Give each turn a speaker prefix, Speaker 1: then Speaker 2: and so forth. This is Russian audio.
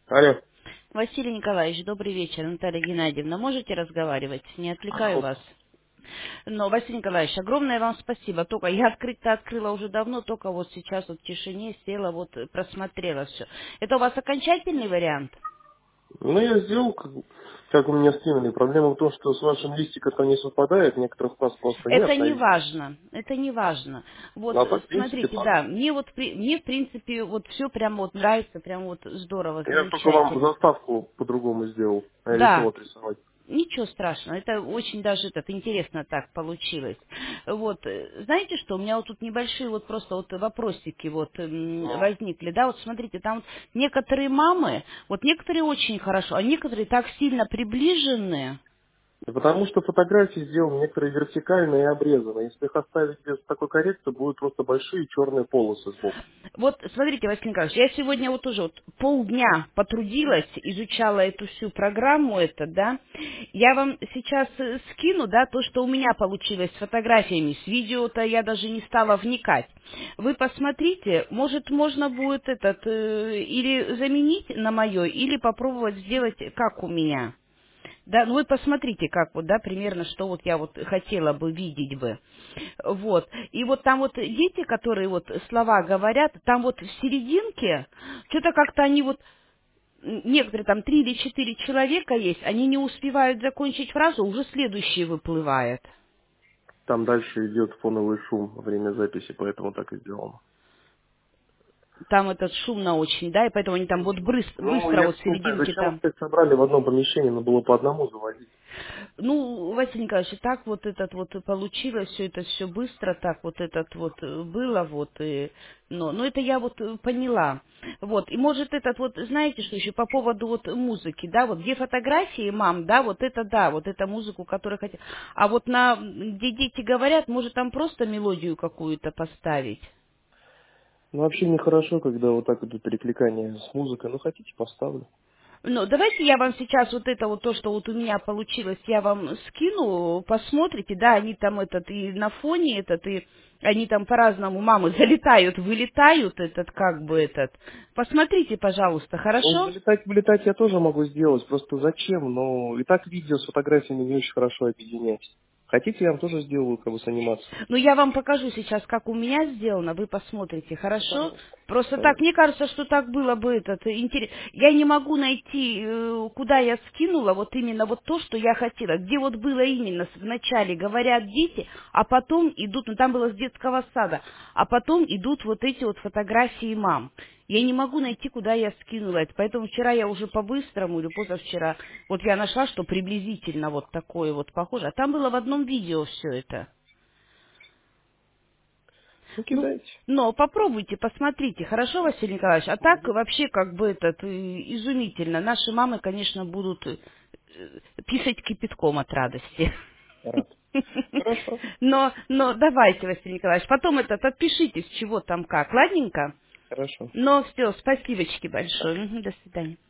Speaker 1: Алло.
Speaker 2: Василий Николаевич, добрый вечер. Наталья Геннадьевна, можете разговаривать? Не отвлекаю вас. Но, Василий Николаевич, огромное вам спасибо. Только я открыть-то открыла уже давно, только вот сейчас вот в тишине села, вот просмотрела все. Это у вас окончательный вариант?
Speaker 1: Ну, я сделал, как у меня скинули. Проблема в том, что с вашим листиком не совпадает, некоторых фраз просто не
Speaker 2: Это не
Speaker 1: обновить.
Speaker 2: важно, это не важно. Вот,
Speaker 1: Ну, а так, в принципе,
Speaker 2: смотрите,
Speaker 1: так.
Speaker 2: да, мне в принципе вот все прям вот нравится, прям вот здорово,
Speaker 1: Я только вам
Speaker 2: замечательно.
Speaker 1: заставку по-другому сделал. Я решил
Speaker 2: Да,
Speaker 1: отрисовать.
Speaker 2: ничего страшного, это очень даже интересно так получилось. Вот, знаете что, у меня вот тут небольшие вот просто вот вопросики вот
Speaker 1: Ну.
Speaker 2: возникли, да, вот смотрите, там вот некоторые мамы, вот некоторые очень хорошо, а некоторые так сильно приближены.
Speaker 1: И потому что фотографии сделаны некоторые вертикальные и обрезанные. Если их оставить без такой коррекции, будут просто большие черные полосы сбоку.
Speaker 2: Вот, смотрите, Василий Николаевич, я сегодня вот уже вот полдня потрудилась, изучала эту всю программу, да. Я вам сейчас скину, да, то, что у меня получилось с фотографиями, с видео-то я даже не стала вникать. Вы посмотрите, может, можно будет или заменить на мое, или попробовать сделать, как у меня. Да, ну вы посмотрите, как вот, да, примерно, что вот я вот хотела бы видеть бы. Вот. И вот там вот дети, которые вот слова говорят, там вот в серединке, что-то как-то они вот, некоторые там 3 или 4 человека есть, они не успевают закончить фразу, уже следующий выплывает.
Speaker 1: Там дальше идет фоновый шум во время записи, поэтому так и сделано.
Speaker 2: Там этот шумно очень, да, и поэтому они там вот
Speaker 1: Ну,
Speaker 2: быстро
Speaker 1: я
Speaker 2: вот в
Speaker 1: не знаю,
Speaker 2: серединке
Speaker 1: зачем
Speaker 2: там.
Speaker 1: их собрали в одном помещении, но было по одному заводить.
Speaker 2: Ну, Василий Николаевич, и так вот этот вот и получилось, все это все быстро, так вот этот вот было, вот, но это я вот поняла. Вот, и может этот вот, знаете, что еще по поводу вот музыки, да, вот где фотографии мам, да, вот это музыку, которую хотят. А вот где дети говорят, может там просто мелодию какую-то поставить.
Speaker 1: Ну, вообще нехорошо, когда вот так идут перекликания с музыкой. Ну, хотите, поставлю.
Speaker 2: Ну, давайте я вам сейчас вот это вот то, что вот у меня получилось, я вам скину, посмотрите, да, они там и на фоне и они там по-разному, мамы залетают, вылетают как бы Посмотрите, пожалуйста,
Speaker 1: Ну,
Speaker 2: хорошо?
Speaker 1: вылетать я тоже могу сделать, просто зачем? Ну, и так видео с фотографиями не очень хорошо объединять. Хотите, я вам тоже сделаю, как бы, с анимацией?
Speaker 2: Ну, я вам покажу сейчас, как у меня сделано, вы посмотрите,
Speaker 1: Ну,
Speaker 2: хорошо?
Speaker 1: пожалуйста.
Speaker 2: Просто так,
Speaker 1: Пожалуйста.
Speaker 2: мне кажется, что так было бы интересно. Я не могу найти, куда я скинула вот именно вот то, что я хотела. Где вот было именно вначале говорят дети, а потом идут, ну там было с детского сада, а потом идут вот эти вот фотографии мам. Я не могу найти, куда я скинула это. Поэтому вчера я уже по-быстрому или позавчера, вот я нашла, что приблизительно вот такое вот похоже. А там было в одном видео все это.
Speaker 1: Ну,
Speaker 2: Ну,
Speaker 1: кидайте.
Speaker 2: но попробуйте, посмотрите, хорошо, Василий Николаевич? А так
Speaker 1: Угу.
Speaker 2: вообще как бы изумительно. Наши мамы, конечно, будут писать кипятком от радости.
Speaker 1: Рад. Хорошо.
Speaker 2: Но давайте, Василий Николаевич, потом отпишитесь, чего там как, ладненько?
Speaker 1: Хорошо.
Speaker 2: Но все, спасибочки
Speaker 1: Да.
Speaker 2: большое. Мгм, до свидания.